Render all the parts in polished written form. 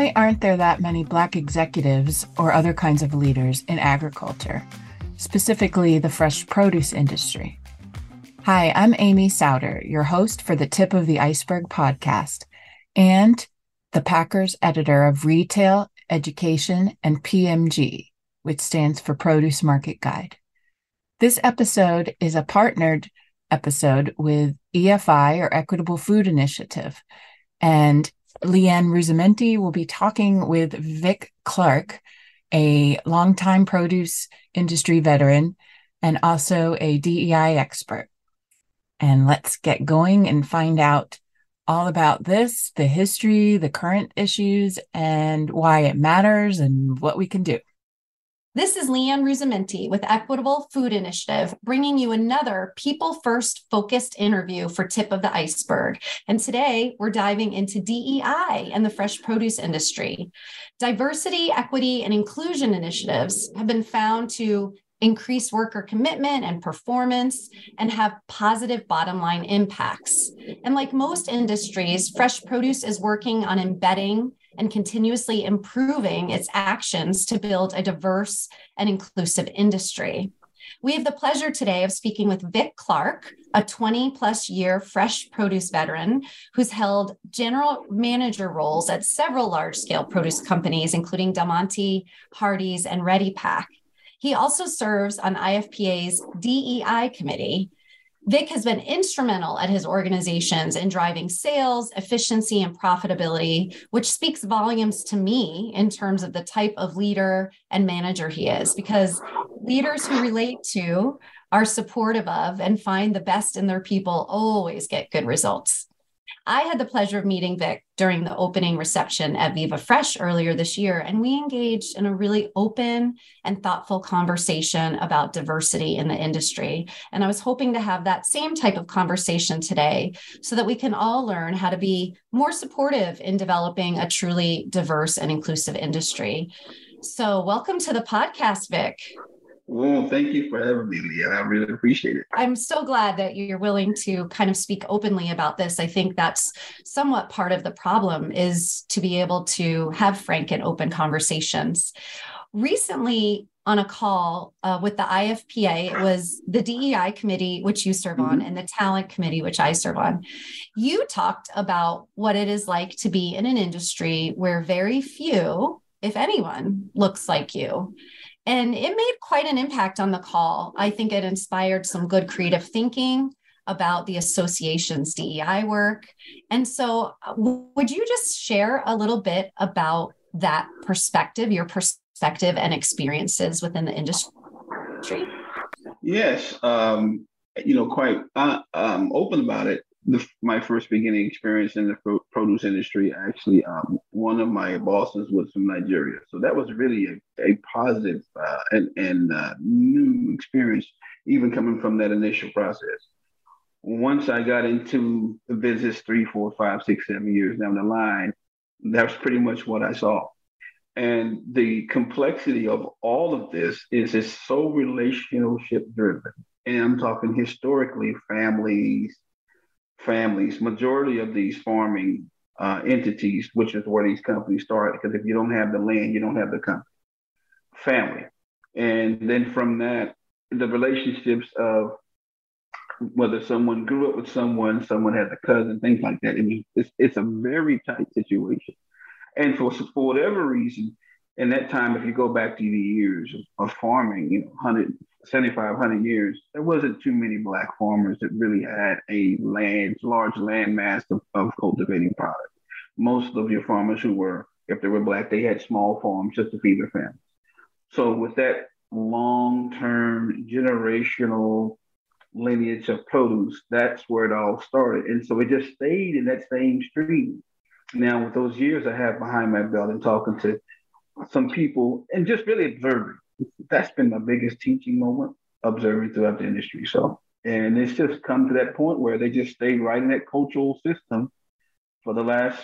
Why aren't there that many Black executives or other kinds of leaders in agriculture, specifically the fresh produce industry? Hi, I'm Amy Souter, your host for the Tip of the Iceberg podcast and the Packers editor of Retail, Education, and PMG, which stands for Produce Market Guide. This episode is a partnered episode with EFI, or Equitable Food Initiative, and Leanne Ruzzamenti will be talking with Vic Clark, a longtime produce industry veteran and also a DEI expert. And let's get going and find out all about this, the history, the current issues, and why it matters and what we can do. This is Leanne Ruzzamenti with Equitable Food Initiative, bringing you another People First focused interview for Tip of the Iceberg. And today we're diving into DEI and the fresh produce industry. Diversity, equity, and inclusion initiatives have been found to increase worker commitment and performance and have positive bottom line impacts. And like most industries, fresh produce is working on embedding and continuously improving its actions to build a diverse and inclusive industry. We have the pleasure today of speaking with Vic Clark, a 20-plus year fresh produce veteran who's held general manager roles at several large-scale produce companies, including Del Monte, Hardee's, and ReadyPack. He also serves on IFPA's DEI committee. Vic has been instrumental at his organizations in driving sales, efficiency, and profitability, which speaks volumes to me in terms of the type of leader and manager he is, because leaders who relate to, are supportive of, and find the best in their people always get good results. I had the pleasure of meeting Vic during the opening reception at Viva Fresh earlier this year, and we engaged in a really open and thoughtful conversation about diversity in the industry. And I was hoping to have that same type of conversation today so that we can all learn how to be more supportive in developing a truly diverse and inclusive industry. So welcome to the podcast, Vic. Well, thank you for having me, Leah. I really appreciate it. I'm so glad that you're willing to kind of speak openly about this. I think that's somewhat part of the problem, is to be able to have frank and open conversations. Recently, on a call with the IFPA, it was the DEI committee, which you serve on, and the talent committee, which I serve on. You talked about what it is like to be in an industry where very few, if anyone, looks like you. And it made quite an impact on the call. I think it inspired some good creative thinking about the association's DEI work. And so would you just share a little bit about that perspective, your perspective and experiences within the industry? Yes, quite open about it. My first beginning experience in the produce industry, actually, one of my bosses was from Nigeria. So that was really a positive and new experience, even coming from that initial process. Once I got into the business 3, 4, 5, 6, 7 years down the line, that's pretty much what I saw. And the complexity of all of this is it's so relationship driven. And I'm talking historically, families, majority of these farming entities, which is where these companies started, because if you don't have the land, you don't have the company. Family. And then from that, the relationships of whether someone grew up with someone has a cousin, things like that. It's a very tight situation. And for whatever reason, in that time, if you go back to the years of farming, 7,500 years, there wasn't too many Black farmers that really had a large land mass of cultivating product. Most of your farmers if they were Black, they had small farms just to feed their families. So with that long-term generational lineage of produce, that's where it all started. And so it just stayed in that same stream. Now, with those years I have behind my belt and talking to some people and just really observing, that's been my biggest teaching moment, observing throughout the industry. So, and it's just come to that point where they just stay right in that cultural system for the last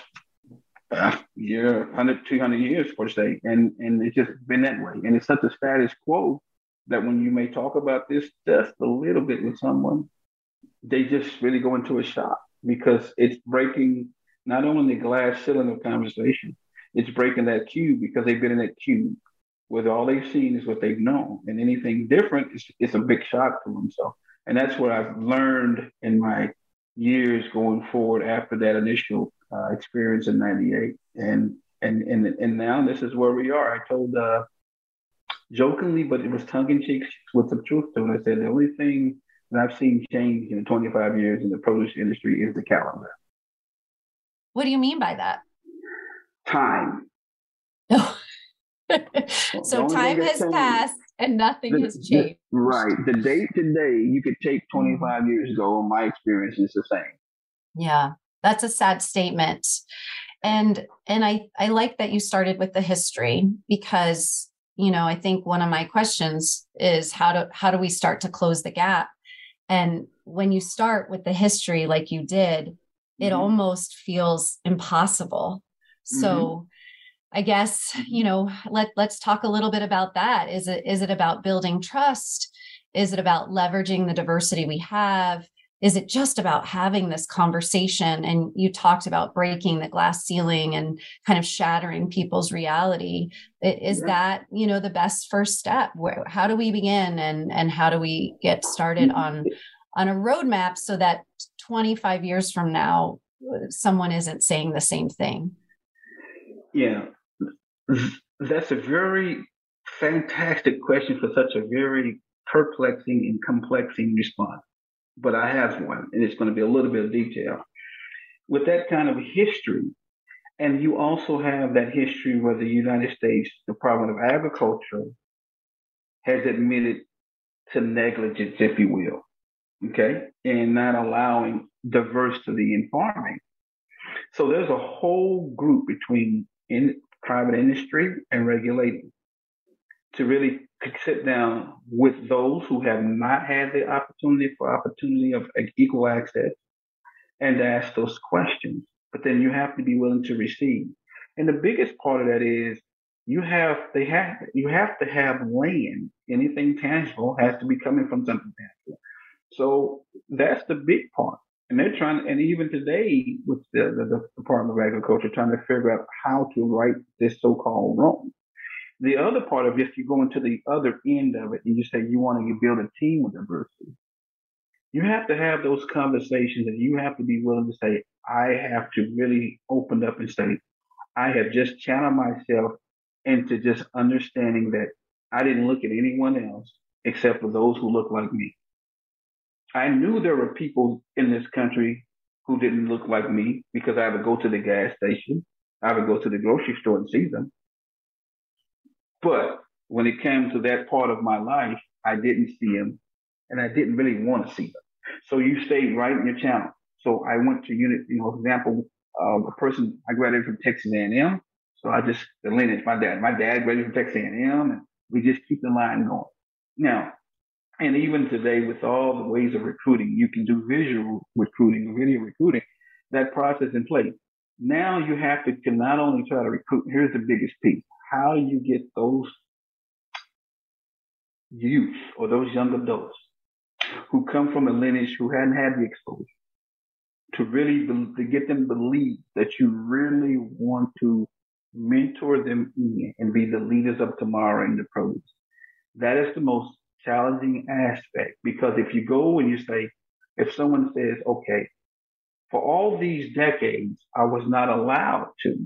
year, 100, 200 years, per se. And it's just been that way. And it's such a status quo that when you may talk about this just a little bit with someone, they just really go into a shock because it's breaking not only the glass ceiling of conversation, It's breaking that cube because they've been in that cube where all they've seen is what they've known, and anything different is a big shock to them. So, and that's what I've learned in my years going forward after that initial experience in '98, and now this is where we are. I told jokingly, but it was tongue in cheek with some truth to it. I said the only thing that I've seen change in the 25 years in the produce industry is the calendar. What do you mean by that? Time. So time has passed and nothing has changed. Right. The date today, you could take 25 years ago, and my experience is the same. Yeah, that's a sad statement. And I like that you started with the history because, you know, I think one of my questions is how do we start to close the gap? And when you start with the history like you did, it almost feels impossible. So I guess, you know, let's talk a little bit about that. Is it about building trust? Is it about leveraging the diversity we have? Is it just about having this conversation? And you talked about breaking the glass ceiling and kind of shattering people's reality. Is that, you know, the best first step? How do we begin and how do we get started on a roadmap so that 25 years from now, someone isn't saying the same thing? Yeah, that's a very fantastic question for such a very perplexing and complexing response. But I have one, and it's going to be a little bit of detail. With that kind of history, and you also have that history where the United States Department of Agriculture has admitted to negligence, if you will, okay, and not allowing diversity in farming. So there's a whole group between private industry and regulating to really sit down with those who have not had the opportunity of equal access and ask those questions. But then you have to be willing to receive. And the biggest part of that is you have to have land. Anything tangible has to be coming from something tangible. So that's the big part. And they're trying, and even today with the Department of Agriculture, trying to figure out how to right this so-called wrong. The other part of if you go into the other end of it and you say you want to build a team with diversity, you have to have those conversations and you have to be willing to say, I have to really open up and say, I have just channeled myself into just understanding that I didn't look at anyone else except for those who look like me. I knew there were people in this country who didn't look like me because I would go to the gas station, I would go to the grocery store and see them. But when it came to that part of my life, I didn't see them and I didn't really want to see them. So you stayed right in your channel. So I went to for example, a person, I graduated from Texas A&M. So the lineage, my dad graduated from Texas A&M, and we just keep the line going. Now, and even today with all the ways of recruiting, you can do visual recruiting, video recruiting, that process in place. Now you have to not only try to recruit, here's the biggest piece. How do you get those youth or those young adults who come from a lineage who hadn't had the exposure to really to get them to believe that you really want to mentor them in and be the leaders of tomorrow in the produce? That is the most challenging aspect, because if you go and you say, if someone says, okay, for all these decades, I was not allowed to.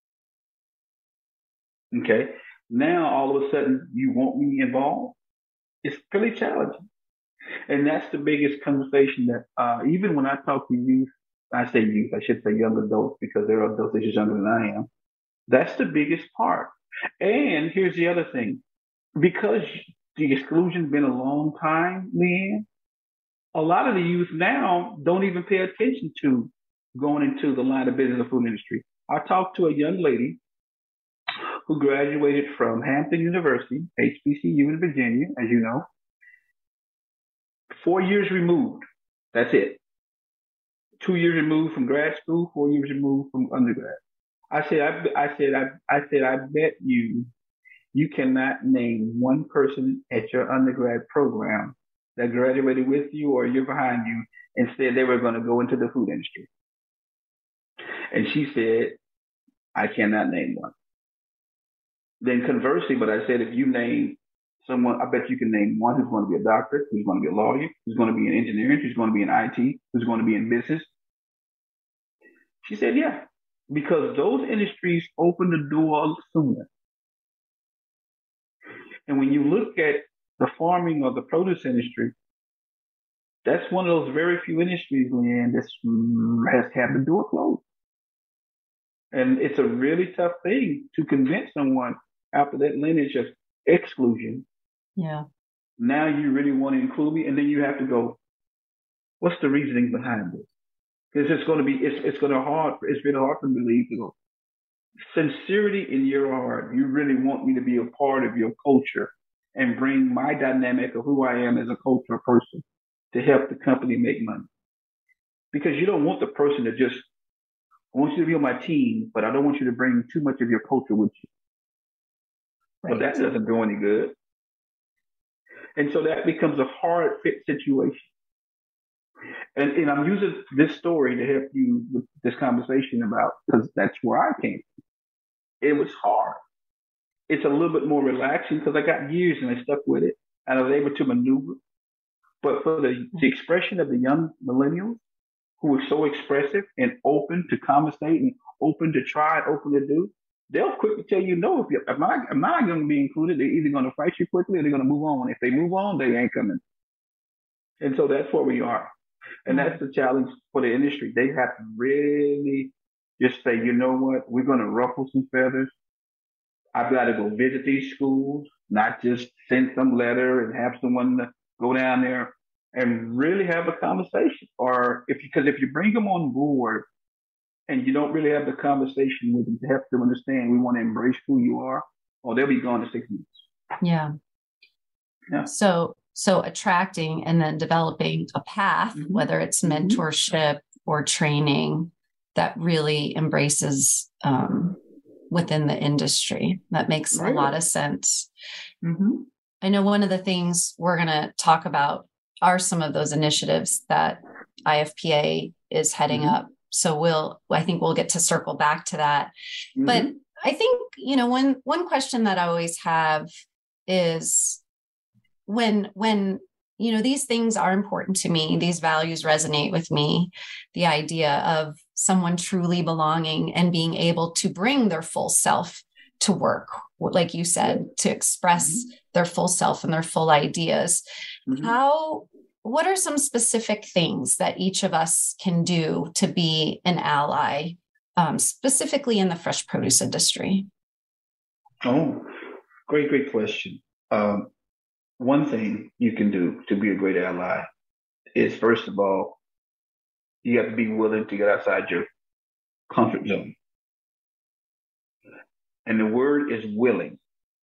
Okay. Now, all of a sudden, you want me involved? It's pretty challenging. And that's the biggest conversation that even when I talk to youth, I say youth, I should say young adults because there are adults that are younger than I am. That's the biggest part. And here's the other thing. Because the exclusion's been a long time, Leanne, a lot of the youth now don't even pay attention to going into the line of business of food industry. I talked to a young lady who graduated from Hampton University, HBCU in Virginia, as you know. 4 years removed. That's it. 2 years removed from grad school, 4 years removed from undergrad. I bet you cannot name one person at your undergrad program that graduated with you or you're behind you and said they were going to go into the food industry. And she said, I cannot name one. Then conversely, but I said, if you name someone, I bet you can name one who's going to be a doctor, who's going to be a lawyer, who's going to be in engineering, who's going to be in IT, who's going to be in business. She said, yeah, because those industries open the door sooner. And when you look at the farming or the produce industry, that's one of those very few industries, Leanne, that has had the door closed. And it's a really tough thing to convince someone after that lineage of exclusion. Yeah. Now you really want to include me, and then you have to go, what's the reasoning behind this? Because it's going to be, it's going to hard, it's really hard for me to believe to go, sincerity in your heart, you really want me to be a part of your culture and bring my dynamic of who I am as a cultural person to help the company make money. Because you don't want the person to just, I want you to be on my team, but I don't want you to bring too much of your culture with you. Right. Well, that doesn't do any good. And so that becomes a hard fit situation. And I'm using this story to help you with this conversation about, because that's where I came from. It was hard. It's a little bit more relaxing because I got years and I stuck with it and I was able to maneuver. But for the expression of the young millennials who are so expressive and open to conversate and open to try and open to do, they'll quickly tell you no. If I'm not going to be included, they're either going to fight you quickly or they're going to move on. If they move on, they ain't coming. And so that's where we are. And that's the challenge for the industry. They have to really just say, you know what, we're going to ruffle some feathers. I've got to go visit these schools, not just send some letter and have someone go down there and really have a conversation. Or because if you bring them on board and you don't really have the conversation with them to help them understand we want to embrace who you are, or they'll be gone in 6 months. Yeah. So attracting and then developing a path, whether it's mentorship or training, that really embraces within the industry. That makes a lot of sense. I know one of the things we're going to talk about are some of those initiatives that IFPA is heading up. So I think we'll get to circle back to that. But I think, one question that I always have is when these things are important to me, these values resonate with me, the idea of someone truly belonging and being able to bring their full self to work, like you said, to express their full self and their full ideas. What are some specific things that each of us can do to be an ally, specifically in the fresh produce industry? Oh, great question. One thing you can do to be a great ally is, first of all, you have to be willing to get outside your comfort zone. And the word is willing.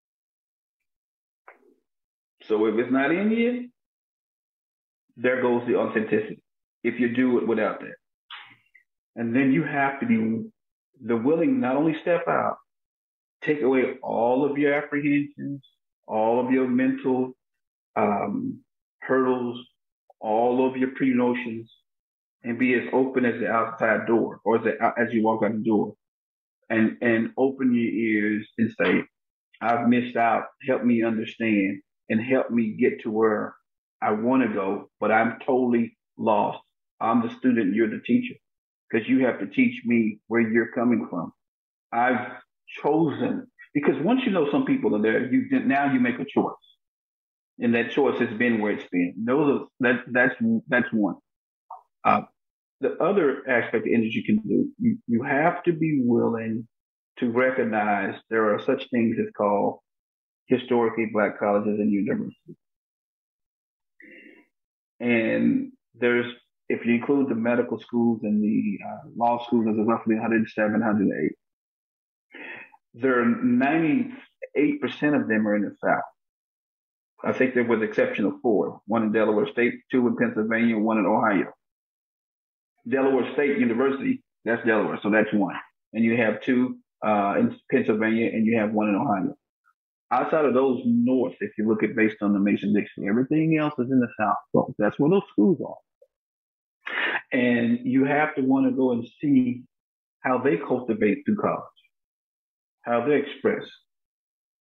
So if it's not in you, there goes the authenticity. If you do it without that. And then you have to be the willing, not only step out, take away all of your apprehensions, all of your mental hurdles, all of your pre-notions, and be as open as the outside door, or as you walk out the door, and open your ears and say, I've missed out, help me understand, and help me get to where I want to go, but I'm totally lost. I'm the student, you're the teacher, because you have to teach me where you're coming from. I've chosen, because once you know some people are there, now you make a choice. And that choice has been where it's been. That's one. The other aspect the industry can do, you have to be willing to recognize there are such things as called historically Black colleges and universities. And if you include the medical schools and the law schools, there's roughly 107, 108. There are 98% of them are in the South. I think there was an exception of 4, one in Delaware State, 2 in Pennsylvania, 1 in Ohio. Delaware State University, that's Delaware, so that's 1. And you have 2 in Pennsylvania, and you have 1 in Ohio. Outside of those north, if you look at based on the Mason-Dixon, everything else is in the South. So that's where those schools are. And you have to want to go and see how they cultivate through college, how they express.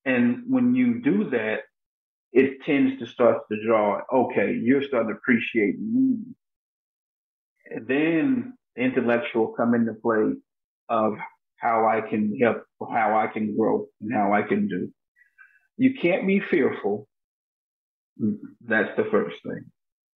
And when you do that, it tends to start to draw, okay, you're starting to appreciate me. And then intellectual come into play of how I can help, how I can grow, and how I can do. You can't be fearful. That's the first thing.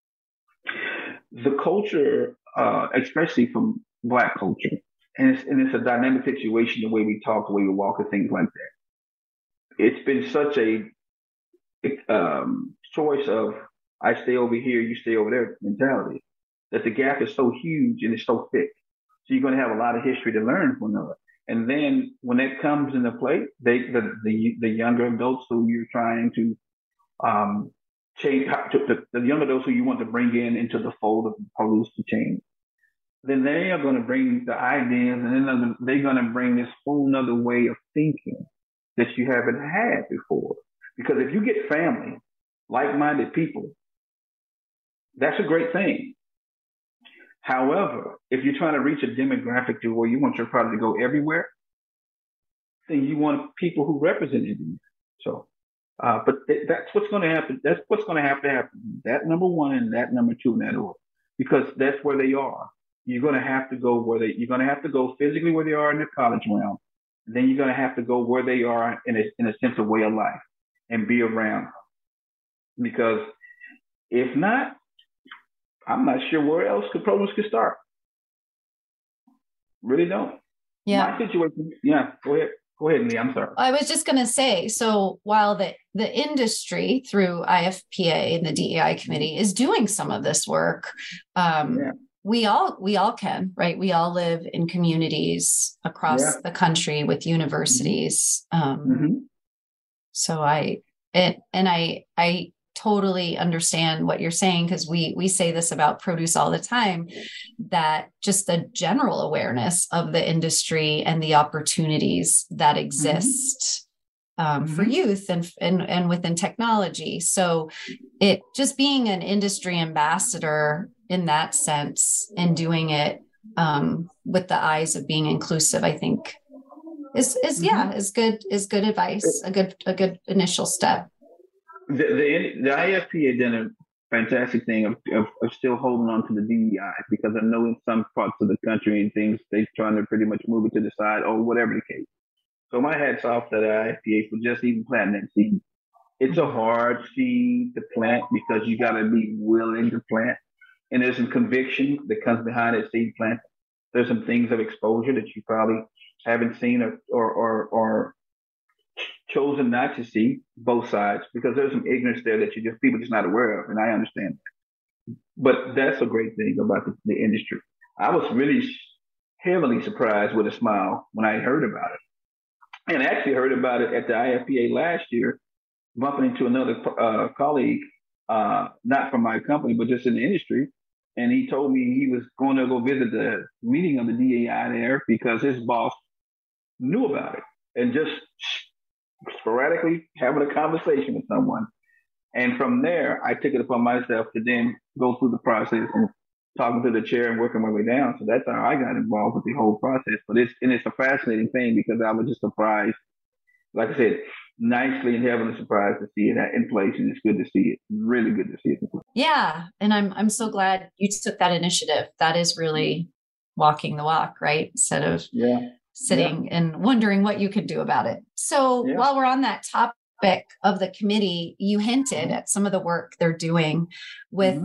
The culture, especially from Black culture, and it's a dynamic situation, the way we talk, the way we walk, and things like that. It's been such a choice of I stay over here, you stay over there mentality, that the gap is so huge and it's so thick. So you're going to have a lot of history to learn from another. And then when that comes into play, the younger adults who you're trying to change, the younger adults who you want to bring in into the fold of Paulus to change, then they are going to bring the ideas, and then they're going to bring this whole nother way of thinking that you haven't had before. Because if you get family, like-minded people, that's a great thing. However, if you're trying to reach a demographic to where you want your product to go everywhere, then you want people who represent it. So, but that's what's going to happen. That's what's going to have to happen. That number one and that number two in that order, because that's where they are. You're going to have to go you're going to have to go physically where they are in the college realm. Then you're going to have to go where they are in a sense of way of life and be around. Because if not, I'm not sure where else programs could start. Really don't. Yeah. My situation, yeah, go ahead. Go ahead, Lee. I'm sorry. I was just going to say, so while the industry through IFPA and the DEI committee is doing some of this work, we all can, right? We all live in communities across the country with universities. So I totally understand what you're saying, because we say this about produce all the time, that just the general awareness of the industry and the opportunities that exist for youth and within technology. So it just being an industry ambassador in that sense and doing it with the eyes of being inclusive, I think is good advice, a good initial step. The IFPA done a fantastic thing of still holding on to the DEI, because I know in some parts of the country and things, they're trying to pretty much move it to the side or whatever the case. So my hat's off to the IFPA for just even planting that seed. It's a hard seed to plant because you got to be willing to plant. And there's some conviction that comes behind that seed plant. There's some things of exposure that you probably haven't seen or chosen not to see, both sides, because there's some ignorance there that people just not aware of, and I understand that. But that's a great thing about the industry. I was really heavily surprised with a smile when I heard about it, and I actually heard about it at the IFPA last year, bumping into another colleague, not from my company, but just in the industry, and he told me he was going to go visit the meeting of the DEI there because his boss knew about it, and just sporadically having a conversation with someone. And from there, I took it upon myself to then go through the process and talking to the chair and working my way down. So that's how I got involved with the whole process. But it's a fascinating thing, because I was just surprised, like I said, nicely and heavily surprised to see it in place. And it's good to see it. Really good to see it. Yeah. And I'm so glad you took that initiative. That is really walking the walk, right? Instead of sitting and wondering what you could do about it. So while we're on that topic of the committee, you hinted at some of the work they're doing with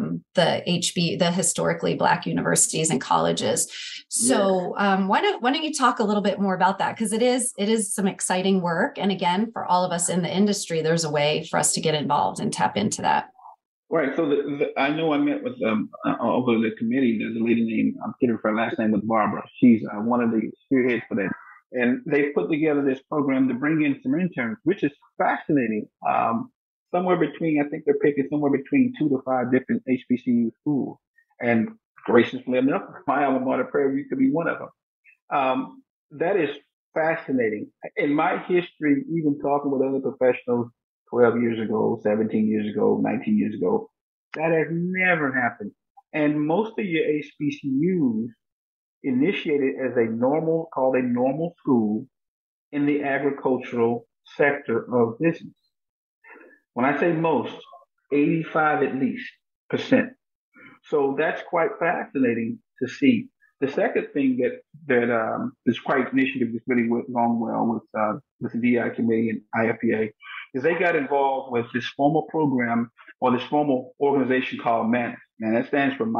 the historically Black universities and colleges. So why don't you talk a little bit more about that? Because it is some exciting work. And again, for all of us in the industry, there's a way for us to get involved and tap into that. Right. So I know I met with over the committee. There's a lady named, I'm kidding, her last name was Barbara. She's one of the spearheads for that. And they put together this program to bring in some interns, which is fascinating. Somewhere between, I think they're picking somewhere between 2 to 5 different HBCU schools. And graciously enough, my alma mater, Prairie View, could be one of them. That is fascinating. In my history, even talking with other professionals, 12 years ago, 17 years ago, 19 years ago, that has never happened. And most of your HBCUs initiated as called a normal school in the agricultural sector of business. When I say most, 85 at least percent. So that's quite fascinating to see. The second thing that is quite initiative that's really gone well with the DI committee and IFPA is they got involved with this formal program or this formal organization called MANAS. And that stands for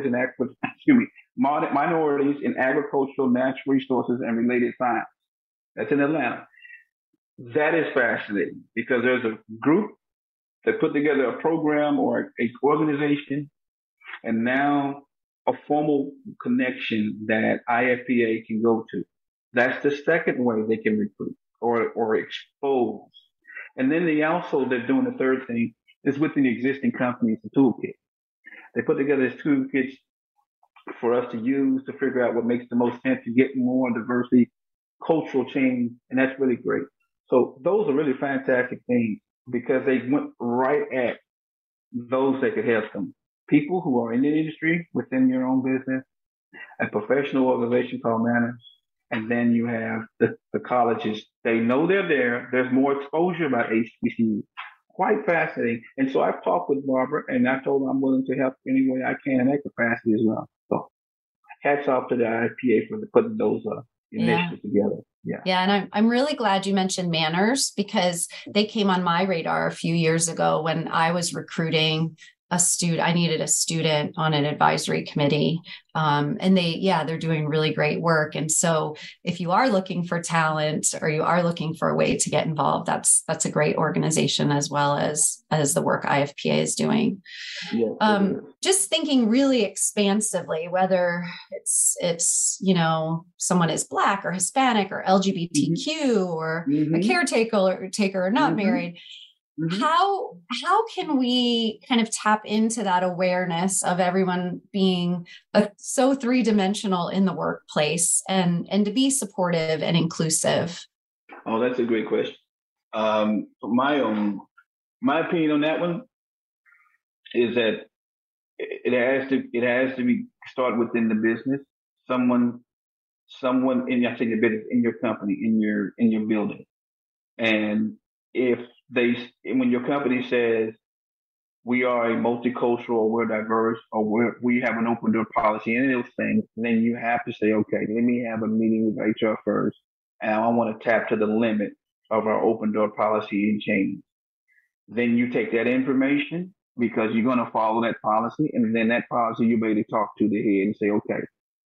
Minorities in Agricultural, Natural Resources, and Related Science. That's in Atlanta. That is fascinating because there's a group that put together a program or a organization, and now a formal connection that IFPA can go to. That's the second way they can recruit or expose. And then they're doing the third thing is with the existing companies, the toolkit. They put together this toolkits for us to use to figure out what makes the most sense to get more diversity, cultural change, and that's really great. So those are really fantastic things because they went right at those that could help them. People who are in the industry within your own business, a professional organization called MANAS, and then you have the colleges. They know they're there. There's more exposure about HBCU. Quite fascinating. And so I've talked with Barbara, and I told her I'm willing to help any way I can in that capacity as well. So hats off to the IFPA for putting those initiatives together. Yeah. Yeah. And I'm really glad you mentioned Manners because they came on my radar a few years ago when I was recruiting a student. I needed a student on an advisory committee. And they're doing really great work. And so if you are looking for talent or you are looking for a way to get involved, that's a great organization as well as the work IFPA is doing. Yes, just thinking really expansively, whether it's, someone is Black or Hispanic or LGBTQ or a caretaker or not married. Mm-hmm. How can we kind of tap into that awareness of everyone being so three-dimensional in the workplace and to be supportive and inclusive? Oh, that's a great question. My opinion on that one is that it has to be start within the business. Someone in the business, in your company, in your building, and when your company says we are a multicultural, or we're diverse, or we have an open door policy, any of those things, then you have to say, okay, let me have a meeting with HR first, and I want to tap to the limit of our open door policy and change. Then you take that information because you're going to follow that policy, and then that policy you're able to talk to the head and say, okay,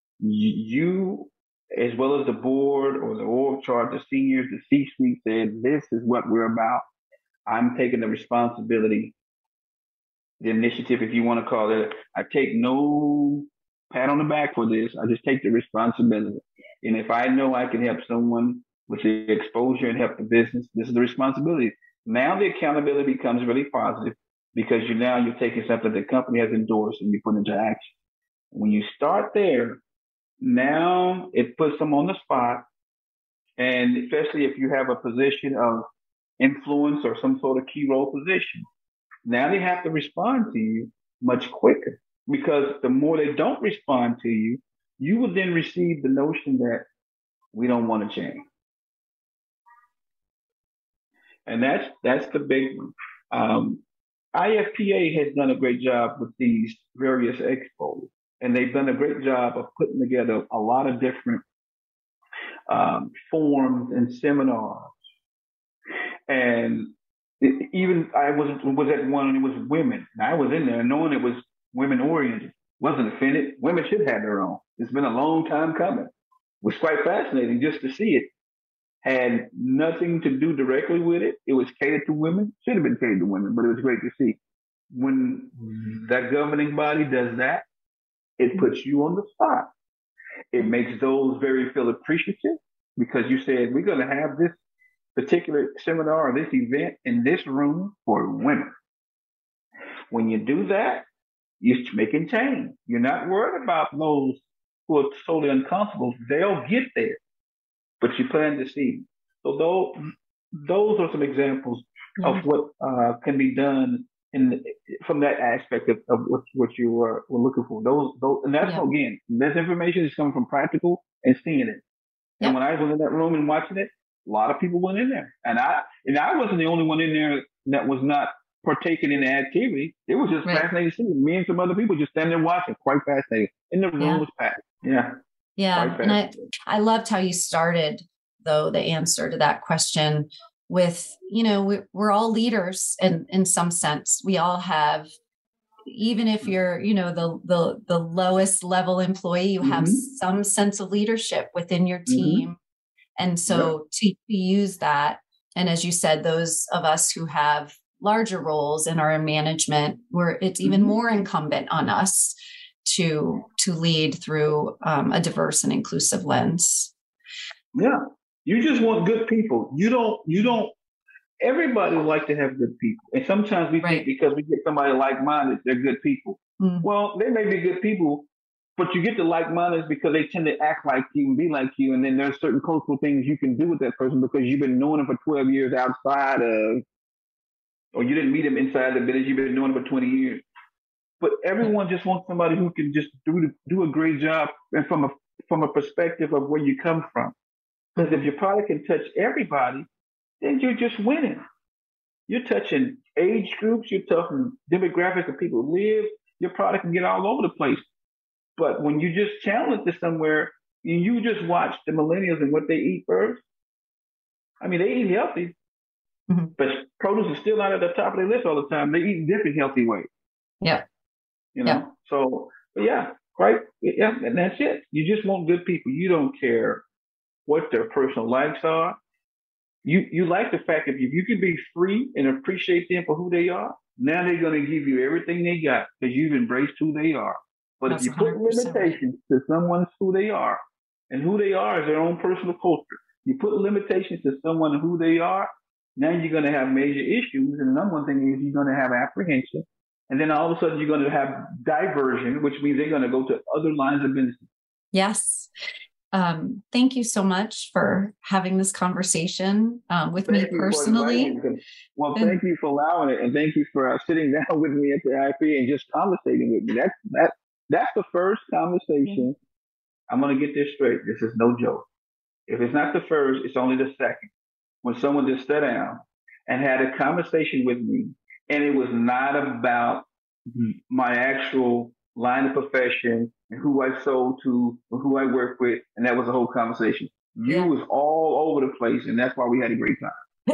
you, as well as the board or the org chart, the seniors, the C-suite said, this is what we're about. I'm taking the responsibility, the initiative, if you want to call it. I take no pat on the back for this. I just take the responsibility. And if I know I can help someone with the exposure and help the business, this is the responsibility. Now the accountability becomes really positive because you're taking something the company has endorsed and you put into action. When you start there, now it puts them on the spot. And especially if you have a position of influence or some sort of key role position, now they have to respond to you much quicker because the more they don't respond to you, you will then receive the notion that we don't want to change. And that's the big one. IFPA has done a great job with these various expos, and they've done a great job of putting together a lot of different forums and seminars. And even I was at one and it was women. And I was in there knowing it was women oriented. Wasn't offended. Women should have their own. It's been a long time coming. It was quite fascinating just to see it. Had nothing to do directly with it. It was catered to women. Should have been catered to women, but it was great to see. When that governing body does that, it puts you on the spot. It makes those feel appreciative because you said, we're going to have this particular seminar or this event in this room for women. When you do that, you're making change. You're not worried about those who are totally uncomfortable. They'll get there, but you plan to see. So those are some examples of what can be done from that aspect of what you were looking for. Those and that's again, this information is coming from practical and seeing it. And when I was in that room and watching it, A lot of people went in there, and I wasn't the only one in there that was not partaking in the activity. It was just fascinating to see me and some other people just standing there watching. Quite fascinating, and the room was packed. Yeah, and I loved how you started though the answer to that question with, we're all leaders in some sense. We all have, even if you're, the lowest level employee, you have some sense of leadership within your team. And so to use that, and as you said, those of us who have larger roles in our management, where it's even more incumbent on us to lead through a diverse and inclusive lens. Yeah. You just want good people. You don't, everybody would like to have good people. And sometimes we think because we get somebody like-minded, they're good people. Well, they may be good people, but you get the like-minded because they tend to act like you and be like you. And then there's certain cultural things you can do with that person because you've been knowing them for 12 years outside of, or you didn't meet them inside the village, you've been knowing them for 20 years. But everyone just wants somebody who can just do a great job, and from a perspective of where you come from. Because if your product can touch everybody, then you're just winning. You're touching age groups, you're touching demographics of people who live. Your product can get all over the place. But when you just challenge it somewhere, and you just watch the millennials and what they eat first. I mean, they eat healthy, but produce is still not at the top of their list all the time. They eat different healthy ways. Yeah. So, right? Yeah, and that's it. You just want good people. You don't care what their personal likes are. You like the fact that if you can be free and appreciate them for who they are, now they're going to give you everything they got because you've embraced who they are. But that's if you put limitations to someone's who they are, and who they are is their own personal culture, you put limitations to someone who they are, now you're going to have major issues. And the number one thing is you're going to have apprehension. And then all of a sudden you're going to have diversion, which means they're going to go to other lines of business. Yes. Thank you so much for having this conversation with me personally. Well, thank you for allowing it, and thank you for sitting down with me at the IP and just conversating with me. That's the first conversation. I'm going to get this straight. This is no joke. If it's not the first, it's only the second. When someone just sat down and had a conversation with me, and it was not about my actual line of profession and who I sold to or who I work with, and that was the whole conversation. You was all over the place, and that's why we had a great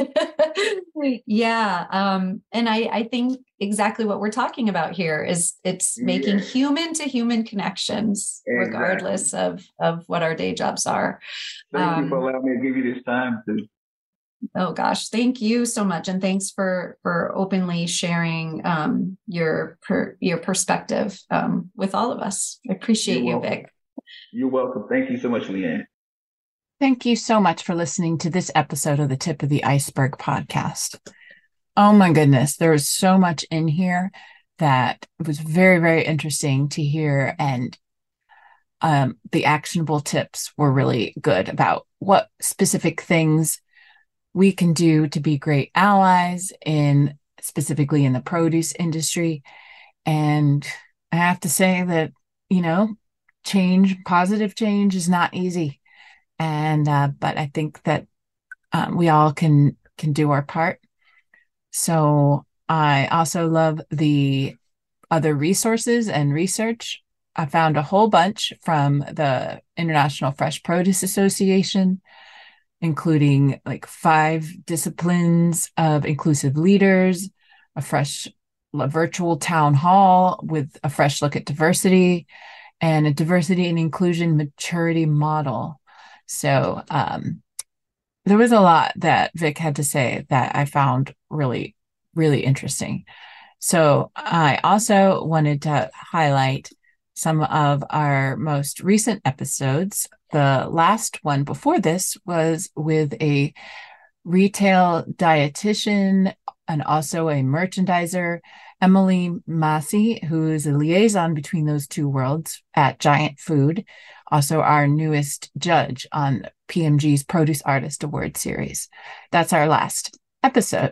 time. And I think exactly what we're talking about here is it's making human to human connections, regardless of what our day jobs are. Thank you for allowing me to give you this time to. Oh gosh, thank you so much, and thanks for openly sharing your perspective with all of us. I appreciate you, Vic. You're welcome. Thank you so much, Leanne. Thank you so much for listening to this episode of the Tip of the Iceberg podcast. Oh my goodness, there was so much in here that was very, very interesting to hear, and the actionable tips were really good about what specific things we can do to be great allies specifically in the produce industry. And I have to say that, positive change is not easy. And, but I think that we all can do our part. So I also love the other resources and research. I found a whole bunch from the International Fresh Produce Association, including like 5 disciplines of inclusive leaders, a virtual town hall with a fresh look at diversity, and a diversity and inclusion maturity model. So there was a lot that Vic had to say that I found really, really interesting. So I also wanted to highlight some of our most recent episodes. The last one before this was with a retail dietitian and also a merchandiser, Emily Massey, who is a liaison between those two worlds at Giant Food, also our newest judge on PMG's Produce Artist Award series. That's our last episode.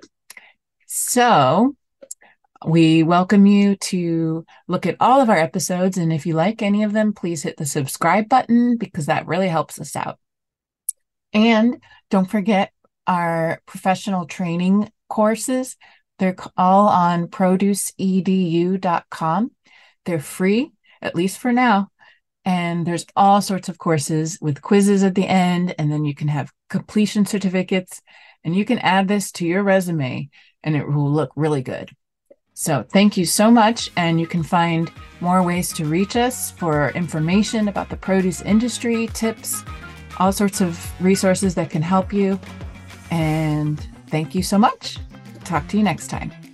So we welcome you to look at all of our episodes, and if you like any of them, please hit the subscribe button because that really helps us out. And don't forget our professional training courses. They're all on produceedu.com. They're free, at least for now. And there's all sorts of courses with quizzes at the end, and then you can have completion certificates, and you can add this to your resume, and it will look really good. So thank you so much, and you can find more ways to reach us for information about the produce industry, tips, all sorts of resources that can help you. And thank you so much. Talk to you next time.